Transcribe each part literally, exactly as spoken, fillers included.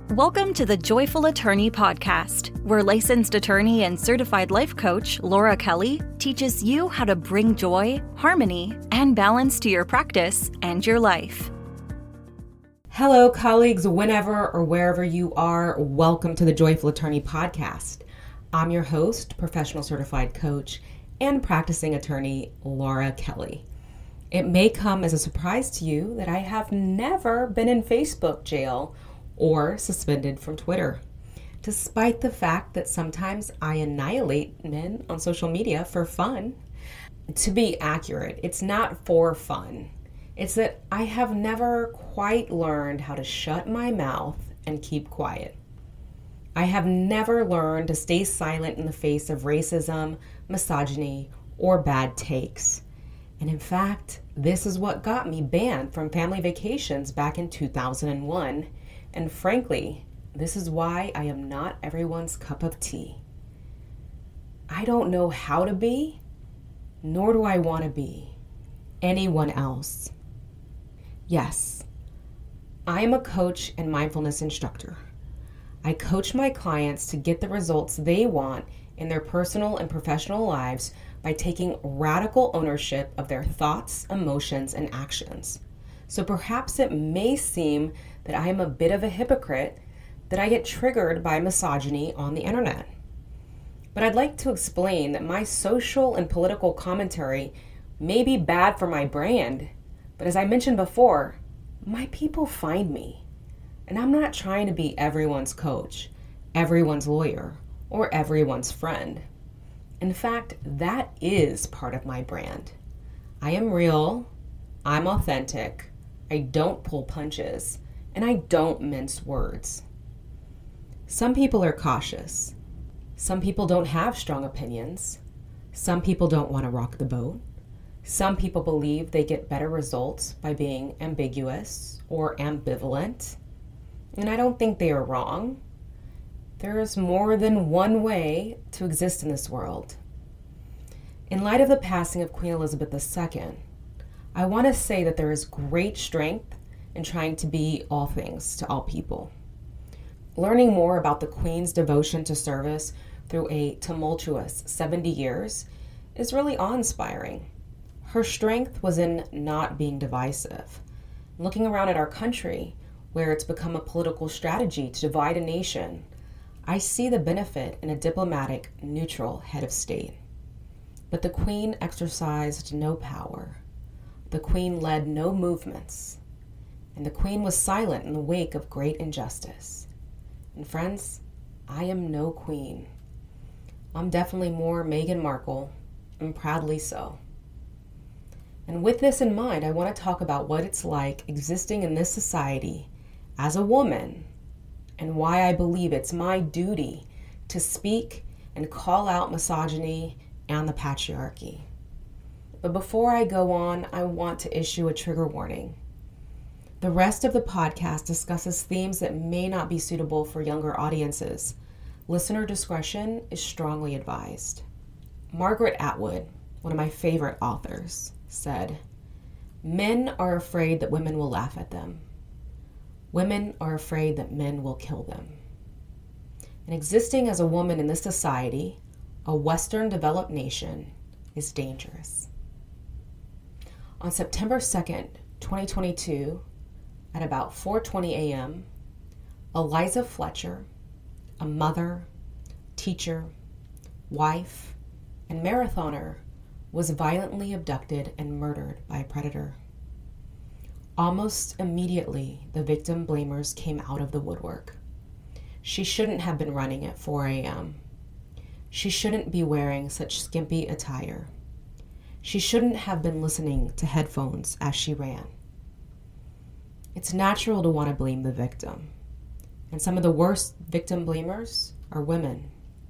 Welcome to the Joyful Attorney Podcast, where licensed attorney and certified life coach Laura Kelly teaches you how to bring joy, harmony, and balance to your practice and your life. Hello, colleagues, whenever or wherever you are, welcome to the Joyful Attorney Podcast. I'm your host, professional certified coach, and practicing attorney Laura Kelly. It may come as a surprise to you that I have never been in Facebook jail or suspended from Twitter, despite the fact that sometimes I annihilate men on social media for fun. To be accurate, it's not for fun. It's that I have never quite learned how to shut my mouth and keep quiet. I have never learned to stay silent in the face of racism, misogyny, or bad takes. And in fact, this is what got me banned from family vacations back in two thousand one. And frankly, this is why I am not everyone's cup of tea. I don't know how to be, nor do I want to be anyone else. Yes, I am a coach and mindfulness instructor. I coach my clients to get the results they want in their personal and professional lives by taking radical ownership of their thoughts, emotions, and actions. So perhaps it may seem that I am a bit of a hypocrite, that I get triggered by misogyny on the internet. But I'd like to explain that my social and political commentary may be bad for my brand, but as I mentioned before, my people find me. And I'm not trying to be everyone's coach, everyone's lawyer, or everyone's friend. In fact, that is part of my brand. I am real, I'm authentic, I don't pull punches, and I don't mince words. Some people are cautious. Some people don't have strong opinions. Some people don't want to rock the boat. Some people believe they get better results by being ambiguous or ambivalent. And I don't think they are wrong. There is more than one way to exist in this world. In light of the passing of Queen Elizabeth the Second, I want to say that there is great strength in trying to be all things to all people. Learning more about the Queen's devotion to service through a tumultuous seventy years is really awe-inspiring. Her strength was in not being divisive. Looking around at our country, where it's become a political strategy to divide a nation, I see the benefit in a diplomatic, neutral head of state. But the Queen exercised no power. The Queen led no movements. And the Queen was silent in the wake of great injustice. And friends, I am no queen. I'm definitely more Meghan Markle, and proudly so. And with this in mind, I want to talk about what it's like existing in this society as a woman, and why I believe it's my duty to speak and call out misogyny and the patriarchy. But before I go on, I want to issue a trigger warning. The rest of the podcast discusses themes that may not be suitable for younger audiences. Listener discretion is strongly advised. Margaret Atwood, one of my favorite authors, said, "Men are afraid that women will laugh at them. Women are afraid that men will kill them." And existing as a woman in this society, a Western developed nation, is dangerous. On September second, twenty twenty-two, at about four twenty a.m., Eliza Fletcher, a mother, teacher, wife, and marathoner, was violently abducted and murdered by a predator. Almost immediately, the victim blamers came out of the woodwork. She shouldn't have been running at four a.m. She shouldn't be wearing such skimpy attire. She shouldn't have been listening to headphones as she ran. It's natural to want to blame the victim. And some of the worst victim blamers are women.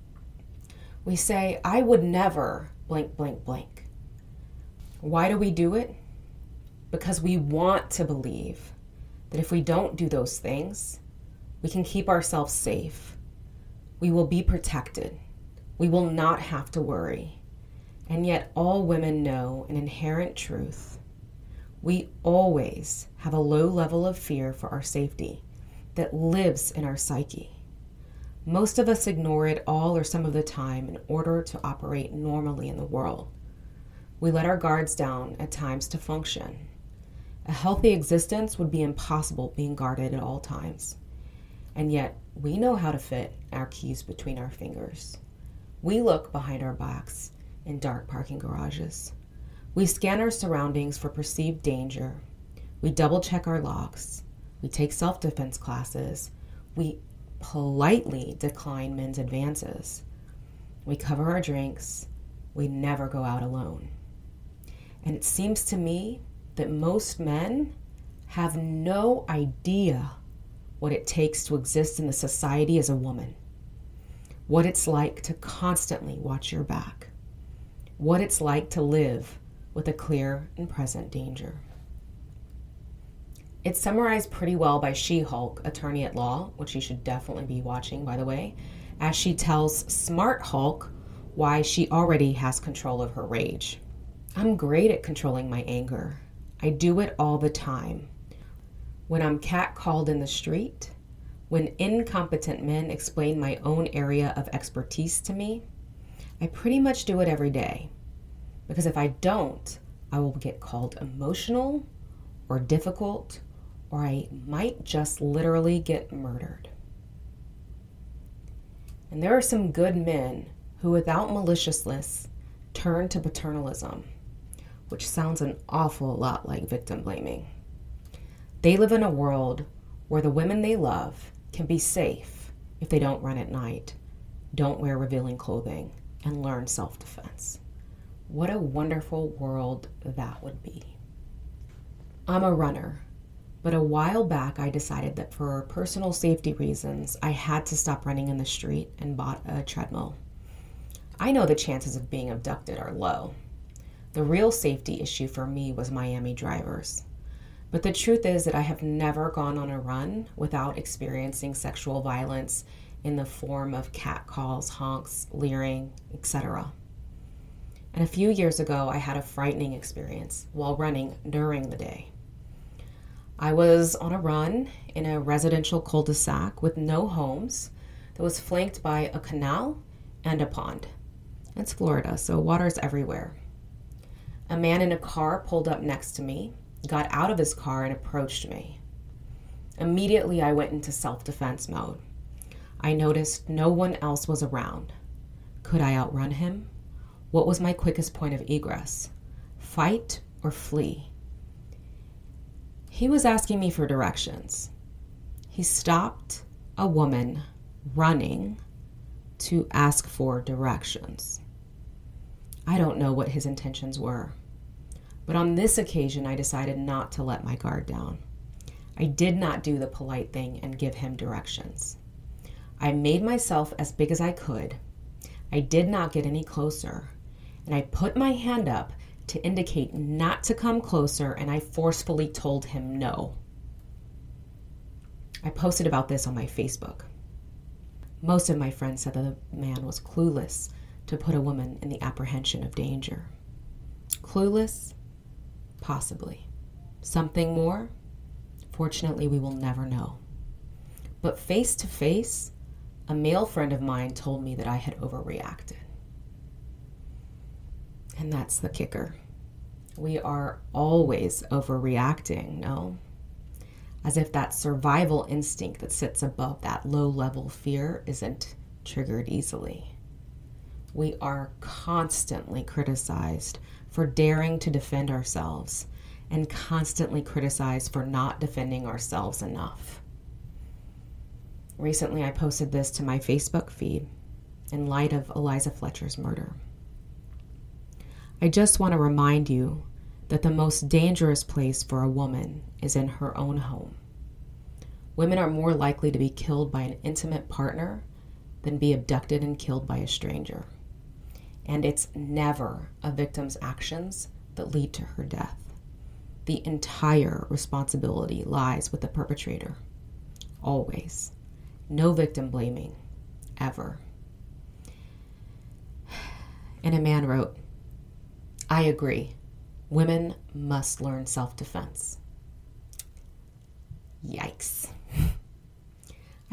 We say, "I would never blank, blank, blank." Why do we do it? Because we want to believe that if we don't do those things, we can keep ourselves safe. We will be protected. We will not have to worry. And yet all women know an inherent truth. We always have a low level of fear for our safety, that lives in our psyche. Most of us ignore it all or some of the time in order to operate normally in the world. We let our guards down at times to function. A healthy existence would be impossible being guarded at all times. And yet, we know how to fit our keys between our fingers. We look behind our backs in dark parking garages. We scan our surroundings for perceived danger. We double check our logs. We take self-defense classes. We politely decline men's advances. We cover our drinks. We never go out alone. And it seems to me that most men have no idea what it takes to exist in the society as a woman, what it's like to constantly watch your back, what it's like to live with a clear and present danger. It's summarized pretty well by She-Hulk, attorney at law, which you should definitely be watching, by the way, as she tells Smart Hulk why she already has control of her rage. I'm great at controlling my anger. I do it all the time. When I'm catcalled in the street, when incompetent men explain my own area of expertise to me, I pretty much do it every day. Because if I don't, I will get called emotional or difficult, or I might just literally get murdered. And there are some good men who, without maliciousness, turn to paternalism, which sounds an awful lot like victim blaming. They live in a world where the women they love can be safe if they don't run at night, don't wear revealing clothing, and learn self-defense. What a wonderful world that would be. I'm a runner, but a while back I decided that for personal safety reasons, I had to stop running in the street and bought a treadmill. I know the chances of being abducted are low. The real safety issue for me was Miami drivers. But the truth is that I have never gone on a run without experiencing sexual violence in the form of catcalls, honks, leering, et cetera. And a few years ago, I had a frightening experience while running during the day. I was on a run in a residential cul-de-sac with no homes that was flanked by a canal and a pond. It's Florida, so water's everywhere. A man in a car pulled up next to me, got out of his car and approached me. Immediately, I went into self-defense mode. I noticed no one else was around. Could I outrun him? What was my quickest point of egress? Fight or flee? He was asking me for directions. He stopped a woman running to ask for directions. I don't know what his intentions were. But on this occasion, I decided not to let my guard down. I did not do the polite thing and give him directions. I made myself as big as I could. I did not get any closer. And I put my hand up to indicate not to come closer, and I forcefully told him no. I posted about this on my Facebook. Most of my friends said that the man was clueless to put a woman in the apprehension of danger. Clueless? Possibly. Something more? Fortunately, we will never know. But face to face, a male friend of mine told me that I had overreacted. And that's the kicker. We are always overreacting, no? As if that survival instinct that sits above that low-level fear isn't triggered easily. We are constantly criticized for daring to defend ourselves and constantly criticized for not defending ourselves enough. Recently, I posted this to my Facebook feed in light of Eliza Fletcher's murder. I just want to remind you that the most dangerous place for a woman is in her own home. Women are more likely to be killed by an intimate partner than be abducted and killed by a stranger. And it's never a victim's actions that lead to her death. The entire responsibility lies with the perpetrator. Always. No victim blaming. Ever. And a man wrote, I agree. Women must learn self-defense. Yikes.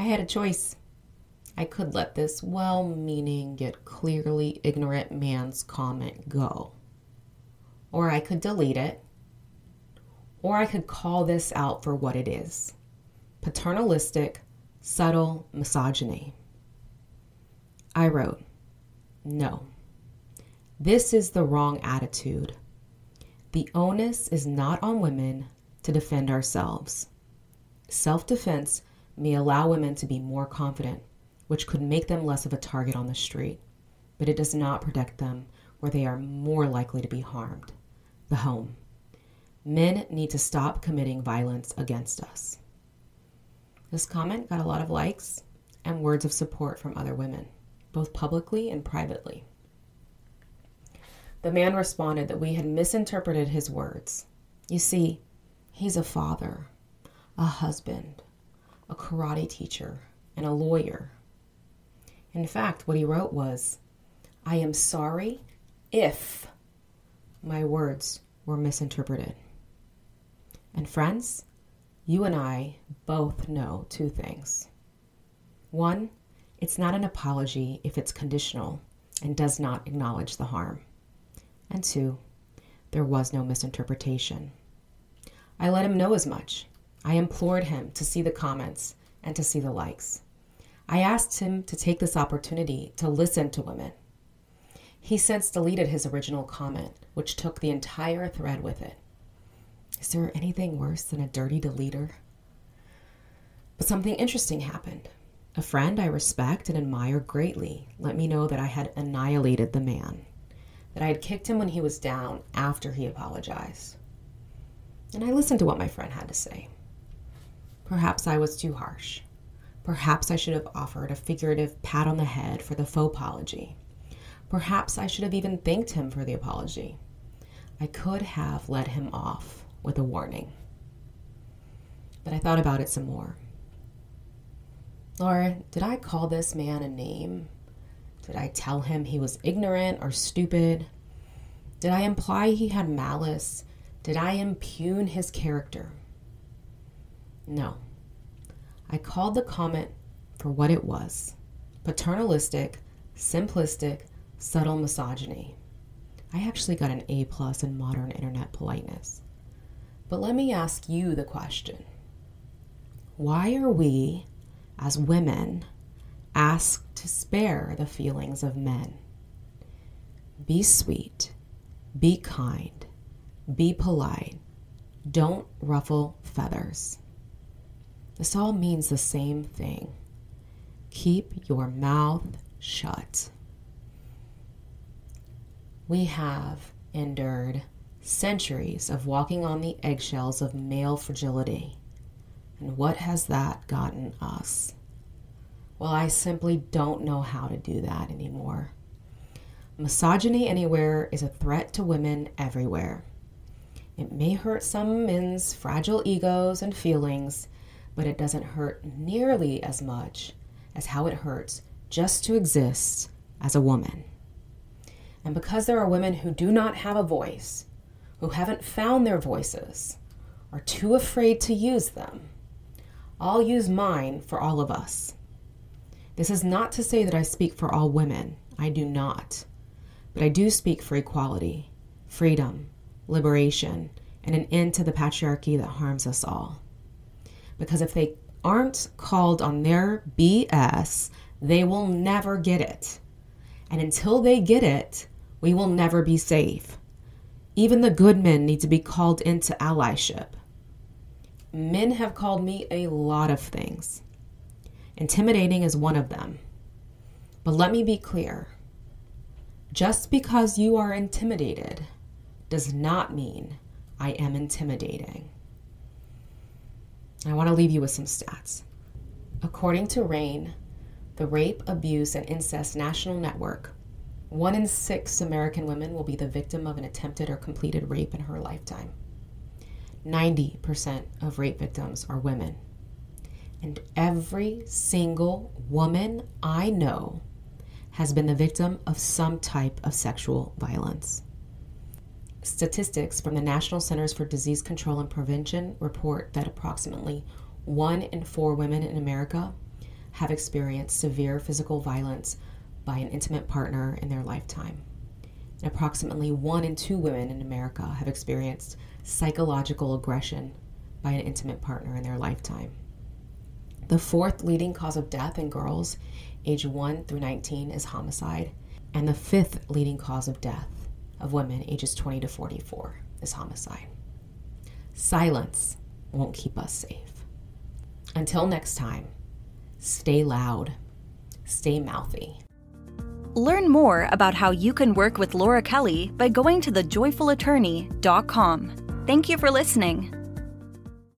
I had a choice. I could let this well-meaning yet clearly ignorant man's comment go. Or I could delete it. Or I could call this out for what it is. Paternalistic, subtle misogyny. I wrote, no. This is the wrong attitude. The onus is not on women to defend ourselves. Self-defense may allow women to be more confident, which could make them less of a target on the street, but it does not protect them where they are more likely to be harmed, the home. Men need to stop committing violence against us. This comment got a lot of likes and words of support from other women, both publicly and privately. The man responded that we had misinterpreted his words. You see, he's a father, a husband, a karate teacher, and a lawyer. In fact, what he wrote was, I am sorry if my words were misinterpreted. And friends, you and I both know two things. One, it's not an apology if it's conditional and does not acknowledge the harm. And two, there was no misinterpretation. I let him know as much. I implored him to see the comments and to see the likes. I asked him to take this opportunity to listen to women. He since deleted his original comment, which took the entire thread with it. Is there anything worse than a dirty deleter? But something interesting happened. A friend I respect and admire greatly let me know that I had annihilated the man, that I had kicked him when he was down after he apologized. And I listened to what my friend had to say. Perhaps I was too harsh. Perhaps I should have offered a figurative pat on the head for the faux apology. Perhaps I should have even thanked him for the apology. I could have let him off with a warning. But I thought about it some more. Laura, did I call this man a name? Did I tell him he was ignorant or stupid? Did I imply he had malice? Did I impugn his character? No. I called the comment for what it was. Paternalistic, simplistic, subtle misogyny. I actually got an A plus in modern internet politeness. But let me ask you the question. Why are we, as women, asked to spare the feelings of men? Be sweet, be kind, be polite, don't ruffle feathers. This all means the same thing. Keep your mouth shut. We have endured centuries of walking on the eggshells of male fragility. And what has that gotten us? Well, I simply don't know how to do that anymore. Misogyny anywhere is a threat to women everywhere. It may hurt some men's fragile egos and feelings, but it doesn't hurt nearly as much as how it hurts just to exist as a woman. And because there are women who do not have a voice, who haven't found their voices, are too afraid to use them, I'll use mine for all of us. This is not to say that I speak for all women. I do not. But I do speak for equality, freedom, liberation, and an end to the patriarchy that harms us all. Because if they aren't called on their B S, they will never get it. And until they get it, we will never be safe. Even the good men need to be called into allyship. Men have called me a lot of things. Intimidating is one of them. But let me be clear. Just because you are intimidated does not mean I am intimidating. I want to leave you with some stats. According to RAINN, the Rape, Abuse, and Incest National Network, one in six American women will be the victim of an attempted or completed rape in her lifetime. ninety percent of rape victims are women. And every single woman I know has been the victim of some type of sexual violence. Statistics from the National Centers for Disease Control and Prevention report that approximately one in four women in America have experienced severe physical violence by an intimate partner in their lifetime. And approximately one in two women in America have experienced psychological aggression by an intimate partner in their lifetime. The fourth leading cause of death in girls age one through nineteen is homicide, and the fifth leading cause of death of women ages twenty to forty-four is homicide. Silence won't keep us safe. Until next time, stay loud, stay mouthy. Learn more about how you can work with Laura Kelly by going to the joyful attorney dot com. Thank you for listening.